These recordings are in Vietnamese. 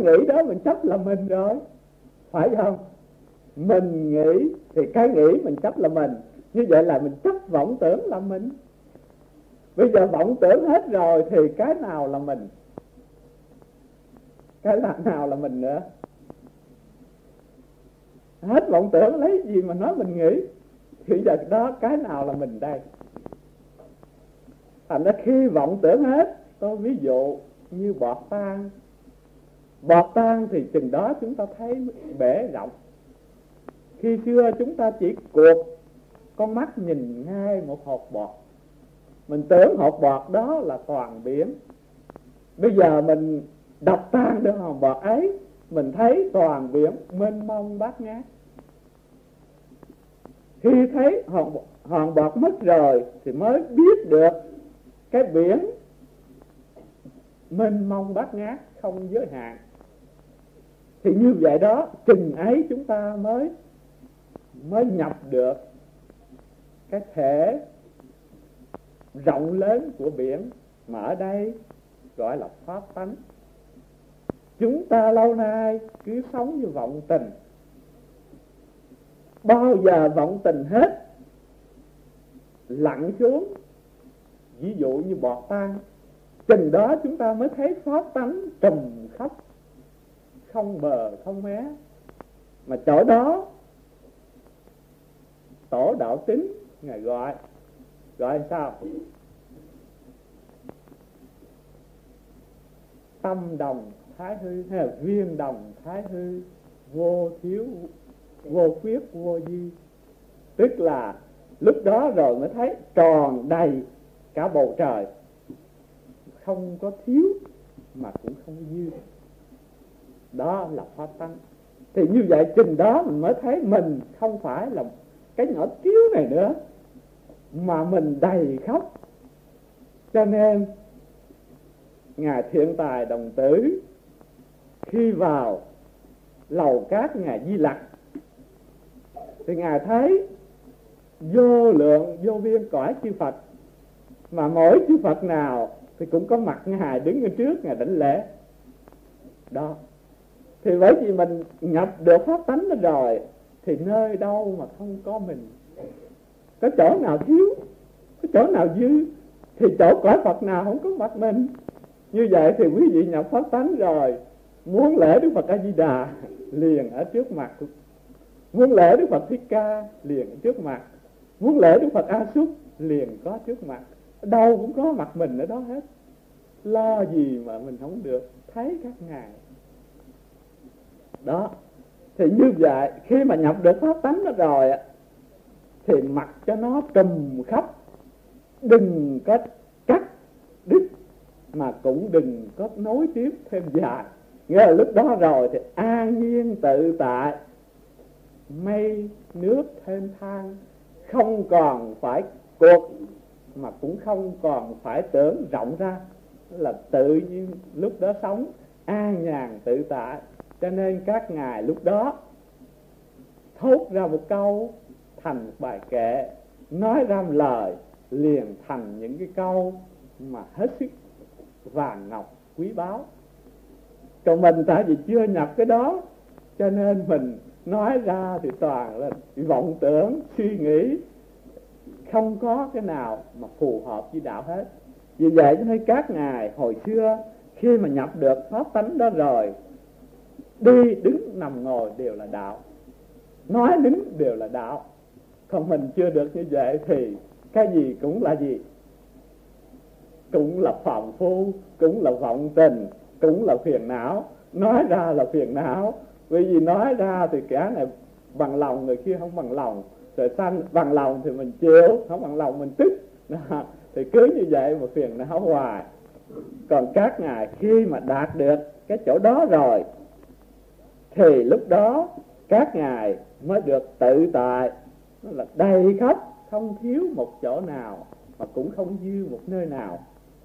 nghĩ đó mình chấp là mình rồi, phải không? Mình nghĩ thì cái nghĩ mình chấp là mình, như vậy là mình chấp vọng tưởng là mình. Bây giờ vọng tưởng hết rồi thì cái nào là mình? Cái nào là mình nữa? Hết vọng tưởng lấy gì mà nói mình nghĩ? Thì giờ đó cái nào là mình đây? Thành ra khi vọng tưởng hết, tôi ví dụ như bọt tan. Bọt tan thì chừng đó chúng ta thấy bể rộng. Khi xưa chúng ta chỉ cuột con mắt nhìn ngay một hột bọt, mình tưởng hột bọt đó là toàn biển. Bây giờ mình đập tan được hòn bọt ấy, mình thấy toàn biển mênh mông bát ngát. Khi thấy hòn bọt mất rồi thì mới biết được cái biển mênh mông bát ngát không giới hạn. Thì như vậy đó, chừng ấy chúng ta mới nhập được cái thể rộng lớn của biển, mà ở đây gọi là pháp tánh. Chúng ta lâu nay cứ sống như vọng tình. Bao giờ vọng tình hết, lặn xuống, ví dụ như bọt tan, chừng đó chúng ta mới thấy pháp tánh trùm khắp, không bờ không mé. Mà chỗ đó Tổ Đạo Tín Ngài gọi sao? Tâm đồng thái hư, hay là viên đồng thái hư, vô thiếu vô khuyết vô di. Tức là lúc đó rồi mới thấy tròn đầy cả bầu trời, không có thiếu mà cũng không dư. Đó là pháp tánh. Thì như vậy chừng đó mình mới thấy mình không phải là cái nhỏ thiếu này nữa, mà mình đầy khắp. Cho nên Ngài Thiện Tài Đồng Tử khi vào lầu cát Ngài Di Lặc thì Ngài thấy vô lượng vô biên cõi chư Phật, mà mỗi chư Phật nào thì cũng có mặt Ngài đứng ở trước Ngài đảnh lễ. Đó. Thì bởi vì mình nhập được pháp tánh đó rồi thì nơi đâu mà không có mình. Có chỗ nào thiếu, có chỗ nào dư, thì chỗ cõi Phật nào không có mặt mình. Như vậy thì quý vị nhập pháp tánh rồi, muốn lễ Đức Phật A Di Đà liền ở trước mặt, muốn lễ Đức Phật Thích Ca liền ở trước mặt, muốn lễ Đức Phật A Xúc liền có trước mặt. Đâu cũng có mặt mình ở đó hết. Lo gì mà mình không được thấy các ngài. Đó. Thì như vậy khi mà nhập được pháp tánh đó rồi thì mặc cho nó trùm khắp, đừng có cắt đứt mà cũng đừng có nối tiếp thêm dài. Nghĩa là lúc đó rồi thì an nhiên tự tại, mây nước thênh thang, không còn phải cuộc mà cũng không còn phải tưởng rộng ra, là tự nhiên lúc đó sống an nhàn tự tại. Cho nên các ngài lúc đó thốt ra một câu thành một bài kệ, nói ra một lời liền thành những cái câu mà hết sức vàng ngọc quý báu. Còn mình tại vì chưa nhập cái đó, cho nên mình nói ra thì toàn là vọng tưởng, suy nghĩ, không có cái nào mà phù hợp với đạo hết. Vì vậy cho nên các ngài hồi xưa khi mà nhập được pháp tánh đó rồi, đi đứng nằm ngồi đều là đạo, nói đứng đều là đạo. Còn mình chưa được như vậy thì cái gì cũng là gì? Cũng là phàm phu, cũng là vọng tình, cũng là phiền não. Nói ra là phiền não, bởi vì nói ra thì cả này bằng lòng, người kia không bằng lòng. Rồi sanh bằng lòng thì mình chịu, không bằng lòng mình tức. Thì cứ như vậy mà phiền não hoài. Còn các ngài khi mà đạt được cái chỗ đó rồi thì lúc đó các ngài mới được tự tại, nó là đầy khắp, không thiếu một chỗ nào mà cũng không dư một nơi nào.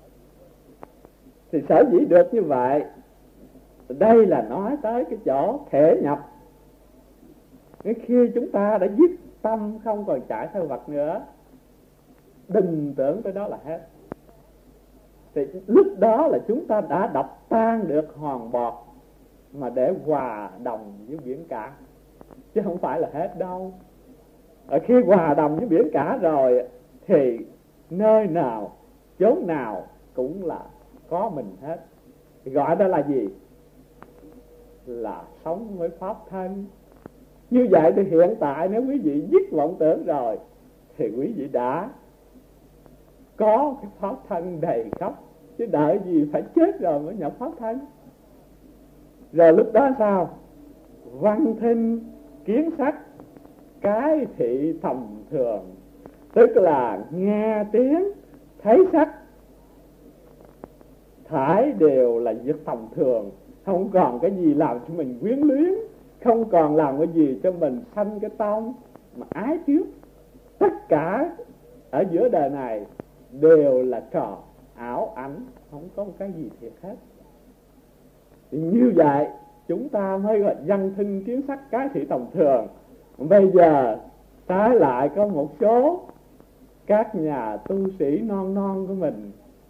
Thì sở dĩ được như vậy, đây là nói tới cái chỗ thể nhập. Cái khi chúng ta đã dứt tâm không còn chạy theo vật nữa, đừng tưởng tới đó là hết, thì lúc đó là chúng ta đã đập tan được hòn bọt mà để hòa đồng với biển cả, chứ không phải là hết đâu. Ở khi hòa đồng với biển cả rồi thì nơi nào, chốn nào cũng là có mình hết. Gọi đó là gì? Là sống với pháp thân. Như vậy thì hiện tại nếu quý vị dứt vọng tưởng rồi thì quý vị đã có cái pháp thân đầy khắp, chứ đợi gì phải chết rồi mới nhập pháp thân. Rồi lúc đó sao? Văn thinh kiến sắc cái thị tầm thường, tức là nghe tiếng thấy sắc thải đều là việc tầm thường, không còn cái gì làm cho mình quyến luyến, không còn làm cái gì cho mình sanh cái tâm mà ái tiếc. Tất cả ở giữa đời này đều là trò ảo ảnh, không có một cái gì thiệt hết. Thì như vậy chúng ta mới gọi văn thinh kiến sắc cái thị tầm thường. Bây giờ trái lại có một số các nhà tu sĩ non non của mình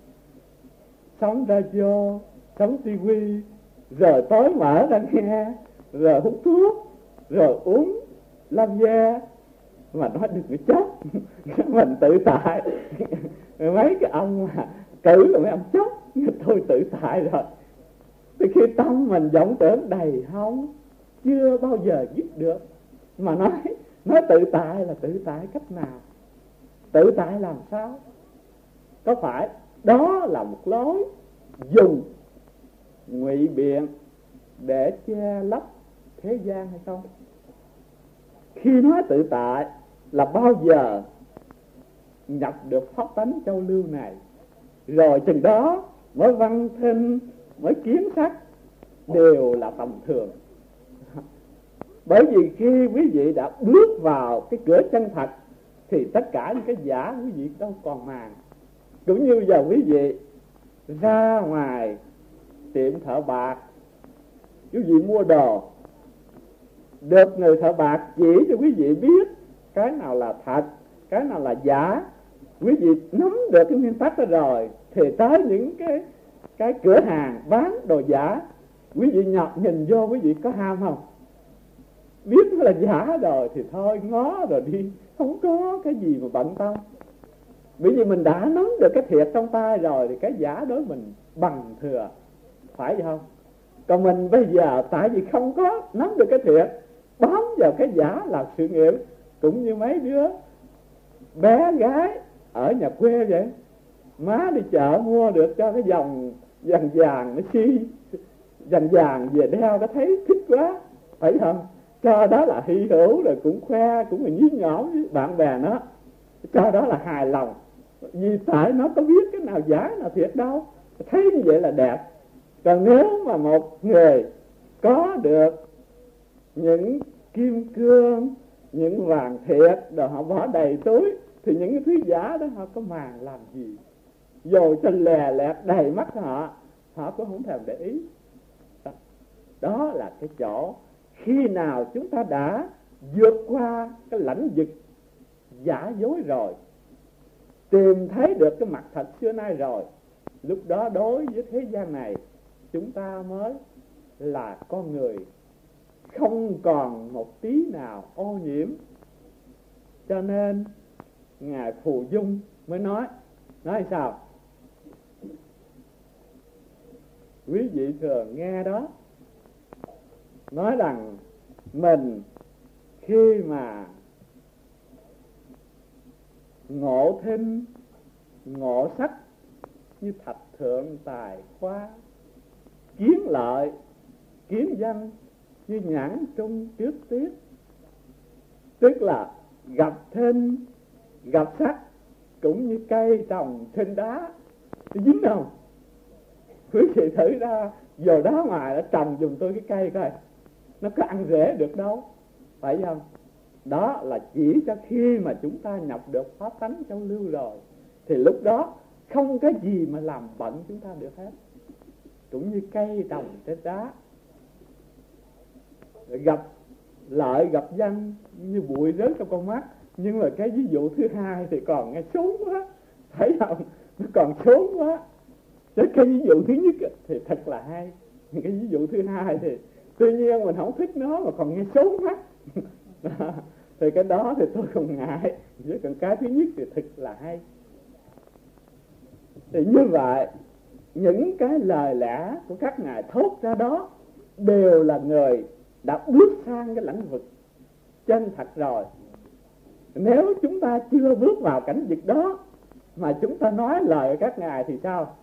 sống radio, sống tivi, rồi tối mở ra nghe, rồi hút thuốc, rồi uống lam gia, mà nói đừng có chốc mình tự tại. Mấy cái ông mà cử là mấy ông chốc, tôi tự tại rồi. Thì khi tâm mình vọng tưởng đầy hông, chưa bao giờ dứt được. Mà nói tự tại là tự tại cách nào? Tự tại làm sao? Có phải đó là một lối dùng ngụy biện để che lấp thế gian hay không? Khi nói tự tại là bao giờ nhập được pháp tánh châu lưu này, rồi chừng đó mới văn thinh, mới kiến sắc đều là tầm thường. Bởi vì khi quý vị đã bước vào cái cửa chân thật thì tất cả những cái giả quý vị đâu còn màng. Cũng như giờ quý vị ra ngoài tiệm thợ bạc, quý vị mua đồ, được người thợ bạc chỉ cho quý vị biết cái nào là thật, cái nào là giả. Quý vị nắm được cái nguyên tắc đó rồi thì tới những cái cửa hàng bán đồ giả, quý vị nhìn vô quý vị có ham không? Biết nó là giả rồi thì thôi ngó rồi đi, không có cái gì mà bận tâm. Bởi vì mình đã nắm được cái thiệt trong tay rồi thì cái giả đối mình bằng thừa, phải không? Còn mình bây giờ tại vì không có nắm được cái thiệt, bám vào cái giả làm sự nghiệp. Cũng như mấy đứa bé gái ở nhà quê vậy, má đi chợ mua được cho cái vòng vàng nó chi vàng về đeo, nó thấy thích quá, phải không? Cho đó là hy hữu, rồi cũng khoe, cũng là nhí nhõm với bạn bè nó, cho đó là hài lòng. Vì tại nó có biết cái nào giả nào thiệt đâu, thấy như vậy là đẹp. Còn nếu mà một người có được những kim cương, những vàng thiệt rồi họ bỏ đầy túi, thì những cái thứ giả đó họ có màng làm gì? Dù cho lè lẹt đầy mắt họ cũng không thèm để ý. Đó là cái chỗ khi nào chúng ta đã vượt qua cái lãnh vực giả dối rồi, tìm thấy được cái mặt thật xưa nay rồi, lúc đó đối với thế gian này chúng ta mới là con người, không còn một tí nào ô nhiễm. Cho nên Ngài Phù Dung mới nói sao? Quý vị thường nghe đó, nói rằng mình khi mà ngộ thinh, ngộ sắc như thạch thượng tài khoa, kiến lợi, kiến danh như nhãn trung trước tiết. Tức là gặp thinh, gặp sắc cũng như cây trồng trên đá, dính không? Quý vị thử ra giờ đá ngoài đã trồng giùm tôi cái cây coi, nó có ăn rễ được đâu, phải không? Đó là chỉ cho khi mà chúng ta nhập được pháp tánh châu lưu rồi, thì lúc đó không cái gì mà làm bận chúng ta được hết. Cũng như cây trồng trên đá, gặp lợi gặp danh như bụi rớt trong con mắt. Nhưng mà cái ví dụ thứ hai thì còn nghe xuống quá, thấy không? Nó còn xuống quá. Cái ví dụ thứ nhất thì thật là hay, cái ví dụ thứ hai thì Tuy nhiên mình không thích nó mà còn nghe xấu mắt thì cái đó thì tôi không ngại. Với còn cái thứ nhất thì thật là hay. Thì như vậy, những cái lời lẽ của các ngài thốt ra đó đều là người đã bước sang cái lĩnh vực chân thật rồi. Nếu chúng ta chưa bước vào cảnh vực đó mà chúng ta nói lời các ngài thì sao?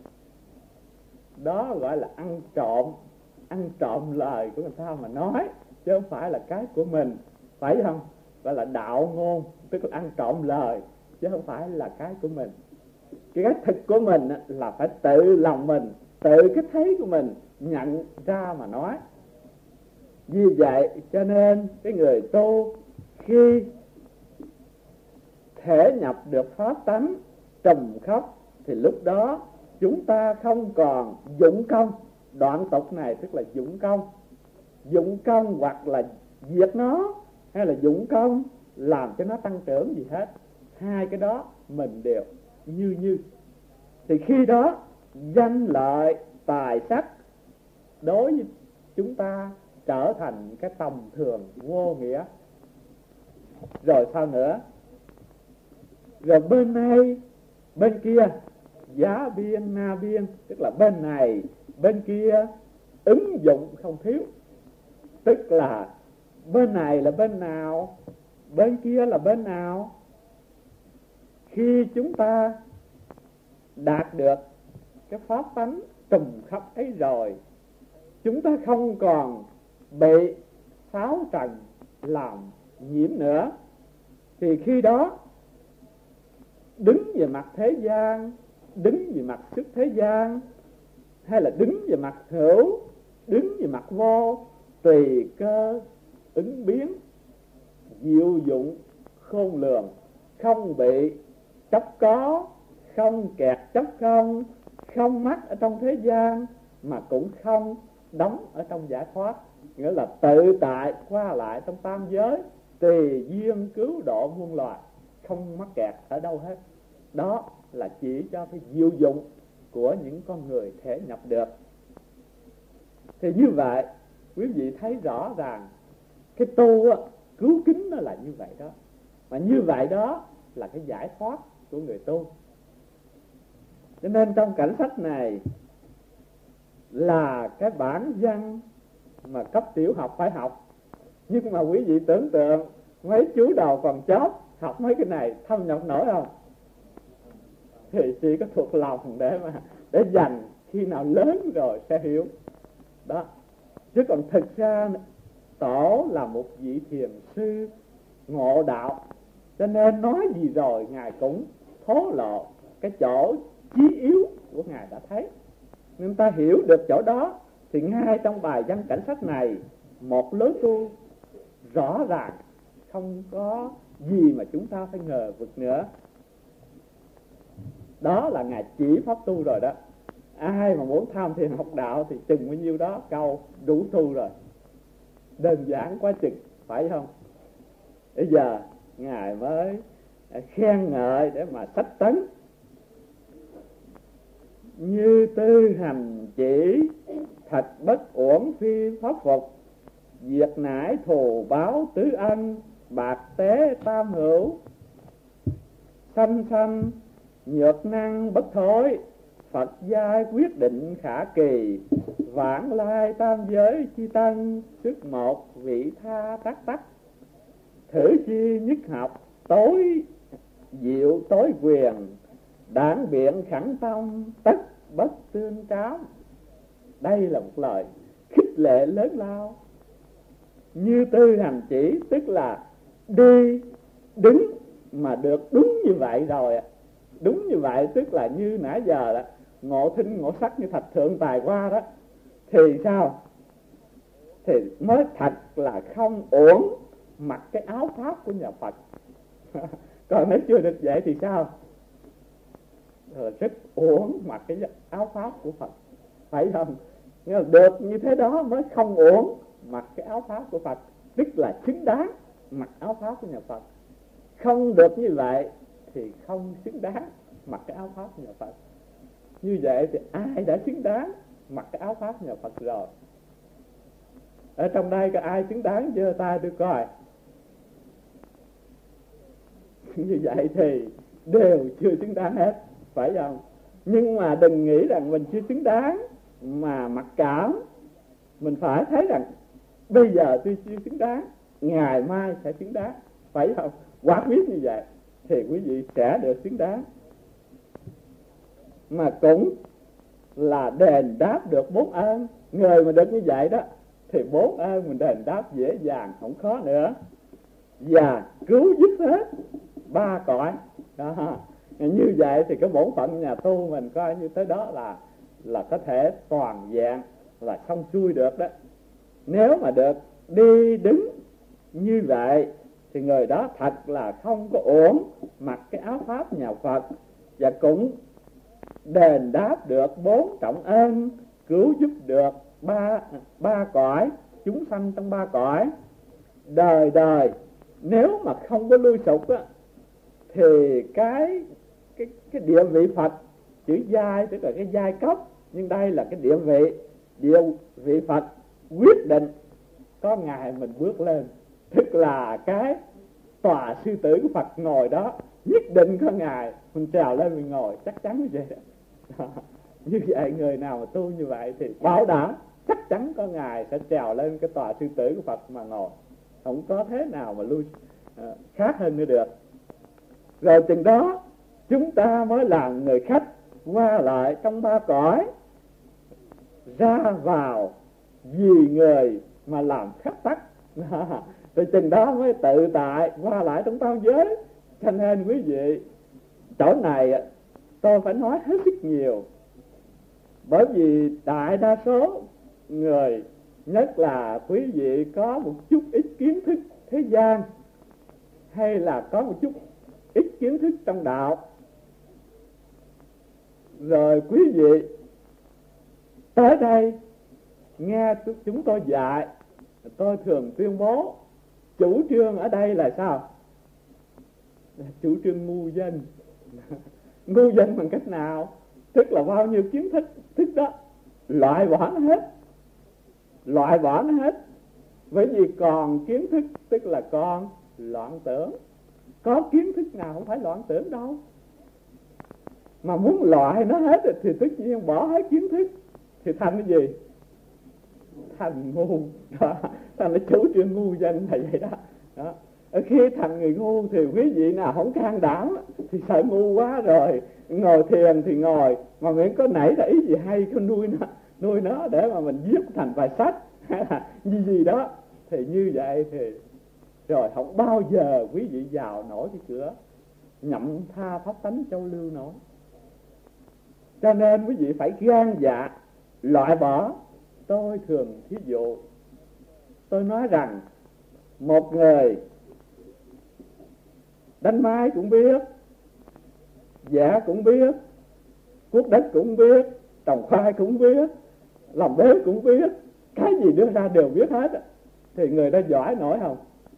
Đó gọi là ăn trộm lời của người ta mà nói, chứ không phải là cái của mình, phải không? Gọi là đạo ngôn, tức là ăn trộm lời, chứ không phải là cái của mình. Cái thực của mình là phải tự lòng mình, tự cái thấy của mình nhận ra mà nói. Vì vậy cho nên cái người tu khi thể nhập được pháp tánh trùm khắp thì lúc đó chúng ta không còn dụng công. Đoạn tục này tức là dụng công hoặc là diệt nó, hay là dụng công làm cho nó tăng trưởng gì hết. Hai cái đó mình đều như. Thì khi đó danh lợi tài sắc đối với chúng ta trở thành cái tầm thường vô nghĩa. Rồi sao nữa? Rồi bên này bên kia, giá biên na biên, tức là bên này bên kia ứng dụng không thiếu. Tức là bên này là bên nào, bên kia là bên nào. Khi chúng ta đạt được cái pháp tánh trùm khắp ấy rồi, chúng ta không còn bị sáu trần làm nhiễm nữa. Thì khi đó đứng về mặt thế gian, đứng về mặt sức thế gian, hay là đứng về mặt hữu, đứng về mặt vô, tùy cơ ứng biến, diệu dụng khôn lường, không bị chấp có, không kẹt chấp không mắc ở trong thế gian, mà cũng không đóng ở trong giải thoát. Nghĩa là tự tại qua lại trong tam giới, tùy duyên cứu độ muôn loài, không mắc kẹt ở đâu hết. Đó là chỉ cho cái diệu dụng của những con người thể nhập được. Thì như vậy quý vị thấy rõ ràng cái tu cứu kính nó là như vậy đó. Mà như vậy đó là cái giải thoát của người tu. Cho nên trong cảnh sách này là cái bản văn mà cấp tiểu học phải học. Nhưng mà quý vị tưởng tượng mấy chú đầu còn chót học mấy cái này thâm nhập nổi không? Thì chỉ có thuộc lòng để dành khi nào lớn rồi sẽ hiểu đó. Chứ còn thực ra Tổ là một vị thiền sư ngộ đạo, cho nên nói gì rồi Ngài cũng thố lộ cái chỗ chí yếu của Ngài đã thấy. Nên ta hiểu được chỗ đó thì ngay trong bài văn cảnh sách này, một lối tu rõ ràng, không có gì mà chúng ta phải ngờ vực nữa. Đó là Ngài chỉ pháp tu rồi đó. Ai mà muốn tham thiền học đạo thì chừng bao nhiêu đó câu đủ tu rồi. Đơn giản quá chừng, phải không? Bây giờ Ngài mới khen ngợi để mà sách tấn. Như tư hành chỉ, thật bất uổng phi pháp phục. Việc nải thù báo tứ ân, bạc tế tam hữu. Sanh sanh nhược năng bất thối, Phật giai quyết định khả kỳ. Vãng lai tam giới chi tân, sức một vị tha tắc tắc. Thử chi nhất học, tối diệu tối quyền. Đảng biện khẳng tâm, tất bất tương tráo. Đây là một lời khích lệ lớn lao. Như tư hành chỉ, tức là đi đứng mà được đúng như vậy rồi. Đúng như vậy tức là như nãy giờ đó, ngộ thinh ngộ sắc như thạch thượng tài qua đó. Thì sao? Thì mới thật là không uổng mặc cái áo pháp của nhà Phật. Còn nếu chưa được vậy thì sao? Rất uổng mặc cái áo pháp của Phật, phải không? Nhưng mà được như thế đó mới không uổng mặc cái áo pháp của Phật, tức là xứng đáng mặc áo pháp của nhà Phật. Không được như vậy thì không xứng đáng mặc cái áo pháp của nhà Phật. Như vậy thì ai đã xứng đáng mặc cái áo pháp nhà Phật rồi? Ở trong đây có ai xứng đáng giơ tay tôi coi. Như vậy thì đều chưa xứng đáng hết, phải không? Nhưng mà đừng nghĩ rằng mình chưa xứng đáng mà mặc cảm. Mình phải thấy rằng bây giờ tôi chưa xứng đáng, ngày mai sẽ xứng đáng, phải không? Quả quyết như vậy thì quý vị sẽ được xứng đáng. Mà cũng là đền đáp được 4 ơn. Người mà được như vậy đó thì 4 ơn mình đền đáp dễ dàng, không khó nữa. Và cứu giúp hết 3 cõi đó. Như vậy thì cái bổn phận nhà tu mình coi như tới đó là có thể toàn vẹn, là xong xuôi được đó. Nếu mà được đi đứng như vậy thì người đó thật là không có uổng mặc cái áo pháp nhà Phật, và cũng đền đáp được 4 trọng ơn, cứu giúp được ba cõi, chúng sanh trong 3 cõi. Đời đời nếu mà không có lui sụp á, thì cái địa vị Phật, chữ giai tức là cái giai cấp, nhưng đây là cái địa vị Phật quyết định có ngày mình bước lên, tức là cái tòa sư tử của Phật ngồi đó, nhất định có ngày mình trèo lên mình ngồi, chắc chắn như vậy đó. Như vậy người nào mà tu như vậy thì bảo đảm chắc chắn có ngày sẽ trèo lên cái tòa sư tử của Phật mà ngồi, không có thế nào mà lui khác hơn nữa được. Rồi chừng đó chúng ta mới làm người khách qua lại trong 3 cõi, ra vào vì người mà làm khách tắc. Rồi chừng đó mới tự tại qua lại trong tam giới. Cho nên quý vị, chỗ này tôi phải nói hết sức nhiều, bởi vì đại đa số người, nhất là quý vị có một chút ít kiến thức thế gian, hay là có một chút ít kiến thức trong đạo, rồi quý vị tới đây nghe chúng tôi dạy, tôi thường tuyên bố chủ trương ở đây là sao? Chủ trương ngu dân. Ngu dân bằng cách nào? Tức là bao nhiêu kiến thức đó loại bỏ nó hết. Bởi vì còn kiến thức tức là còn loạn tưởng. Có kiến thức nào không phải loạn tưởng đâu. Mà muốn loại nó hết thì tất nhiên bỏ hết kiến thức thì thành cái gì? Thành ngu đó. Thành cái chủ trương ngu dân là vậy đó. Khi thành người ngu thì quý vị nào không can đảm thì sợ ngu quá rồi, ngồi thiền thì ngồi mà miễn có nảy ra ý gì hay, có nuôi nó để mà mình viết thành bài sách hay là gì đó, thì như vậy thì rồi không bao giờ quý vị vào nổi cái cửa nhậm tha pháp tánh châu lưu nổi. Cho nên quý vị phải gan dạ loại bỏ. Tôi thường thí dụ, tôi nói rằng một người đánh máy cũng biết, vẽ cũng biết, cuốc đất cũng biết, trồng khoai cũng biết, làm bếp cũng biết, cái gì đưa ra đều biết hết, thì người đó giỏi nổi không?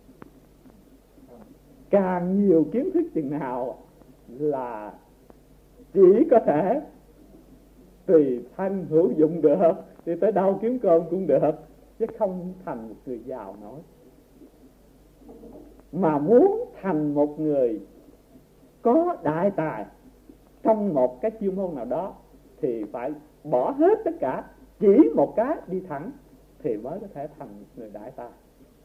Càng nhiều kiến thức chừng nào là chỉ có thể tùy thân hữu dụng được, thì tới đâu kiếm cơm cũng được, chứ không thành một người giàu nổi. Mà muốn thành một người có đại tài trong một cái chuyên môn nào đó thì phải bỏ hết tất cả, chỉ một cái đi thẳng thì mới có thể thành một người đại tài.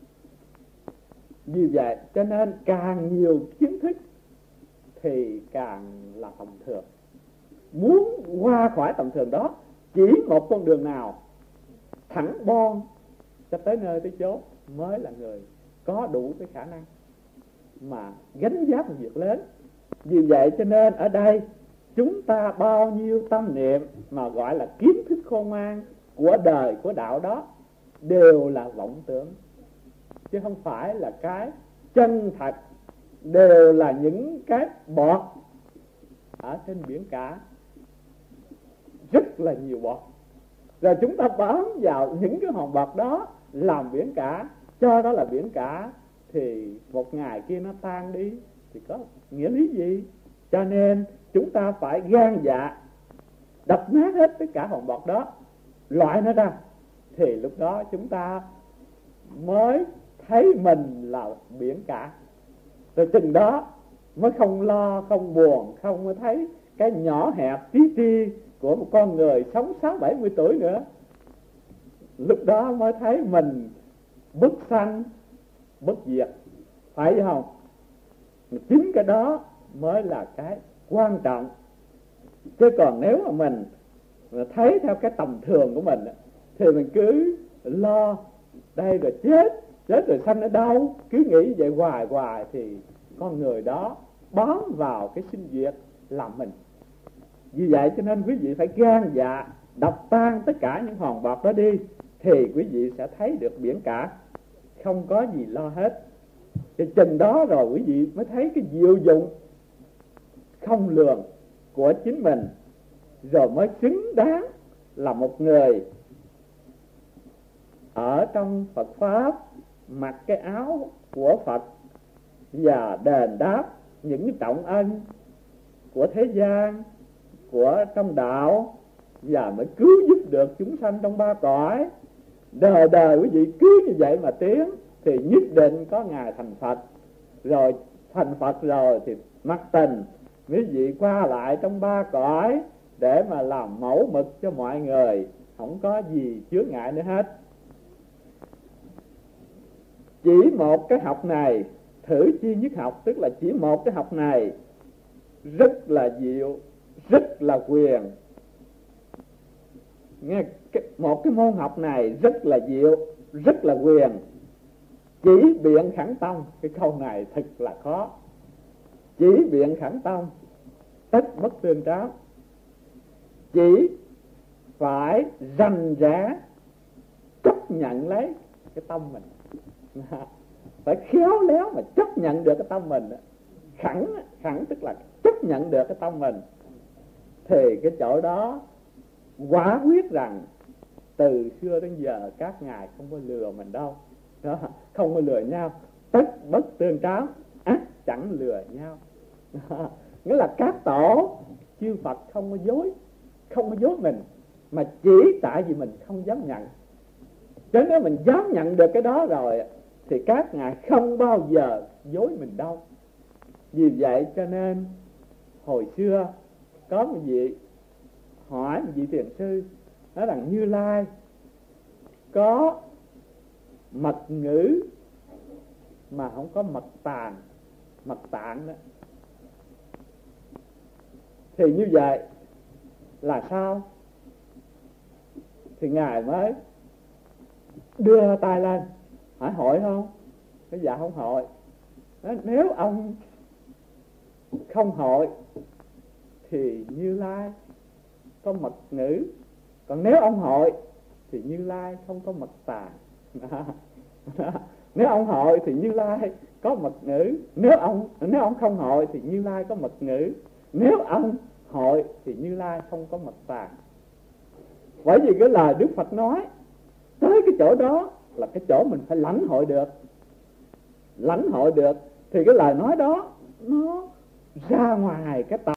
Vì vậy cho nên càng nhiều kiến thức thì càng là tầm thường. Muốn qua khỏi tầm thường đó, chỉ một con đường nào thẳng bon cho tới nơi tới chốn mới là người có đủ cái khả năng mà gánh vác một việc lớn. Vì vậy cho nên ở đây chúng ta bao nhiêu tâm niệm mà gọi là kiến thức khôn ngoan của đời, của đạo đó đều là vọng tưởng, chứ không phải là cái chân thật, đều là những cái bọt ở trên biển cả, rất là nhiều bọt. Rồi chúng ta bám vào những cái hòn bọt đó làm biển cả, cho đó là biển cả, thì một ngày kia nó tan đi thì có nghĩa lý gì? Cho nên chúng ta phải gan dạ đập nát hết tất cả hòn bọt đó, loại nó ra, thì lúc đó chúng ta mới thấy mình là biển cả. Rồi chừng đó mới không lo, không buồn, không mới thấy cái nhỏ hẹp tí ti của một con người sống 60-70 tuổi nữa. Lúc đó mới thấy mình bất sanh bất diệt, phải không? Chính cái đó mới là cái quan trọng. Chứ còn nếu mà mình thấy theo cái tầm thường của mình thì mình cứ lo đây rồi chết rồi sanh ở đâu, cứ nghĩ vậy hoài thì con người đó bám vào cái sinh diệt làm mình. Vì vậy cho nên quý vị phải gan dạ đập tan tất cả những hòn bọt đó đi, thì quý vị sẽ thấy được biển cả, không có gì lo hết. Thì chừng đó rồi quý vị mới thấy cái diệu dụng không lường của chính mình, rồi mới xứng đáng là một người ở trong Phật Pháp, mặc cái áo của Phật và đền đáp những trọng ân của thế gian, của trong đạo, và mới cứu giúp được chúng sanh trong ba cõi. Đời đời quý vị cứ như vậy mà tiến thì nhất định có ngày thành Phật. Rồi thành Phật rồi thì mặc tình quý vị qua lại trong ba cõi để mà làm mẫu mực cho mọi người, không có gì chướng ngại nữa hết. Chỉ một cái học này, thử chi nhất học, tức là chỉ một cái học này rất là diệu, rất là quyền. Nghe, một cái môn học này rất là diệu, rất là quyền. Chỉ biện khẳng tông, cái câu này thật là khó. Chỉ biện khẳng tông, tất bất tương tráo. Chỉ phải rành rẽ chấp nhận lấy cái tâm mình, phải khéo léo mà chấp nhận được cái tâm mình. Khẳng tức là chấp nhận được cái tâm mình, thì cái chỗ đó quả quyết rằng từ xưa đến giờ các ngài không có lừa mình đâu đó, không có lừa nhau. Tất bất tương tráo, ắt chẳng lừa nhau. Nghĩa là các tổ chư Phật không có dối mình, mà chỉ tại vì mình không dám nhận. Chứ nếu mình dám nhận được cái đó rồi thì các ngài không bao giờ dối mình đâu. Vì vậy cho nên hồi xưa có một vị hỏi một vị thiền sư, nói rằng Như Lai có mật ngữ mà không có mật tạng đó, thì như vậy là sao? Thì ngài mới đưa tay lên hỏi hội không? Cái dạ không hội. Nếu ông không hội thì Như Lai có mật ngữ, còn nếu ông hội thì Như Lai không có mật tạng. Nếu ông hội thì Như Lai có mật ngữ, nếu ông không hội thì Như Lai có mật ngữ, nếu ông hội thì Như Lai không có mật tạng. Bởi vì cái lời Đức Phật nói tới cái chỗ đó là cái chỗ mình phải lãnh hội được, thì cái lời nói đó nó ra ngoài cái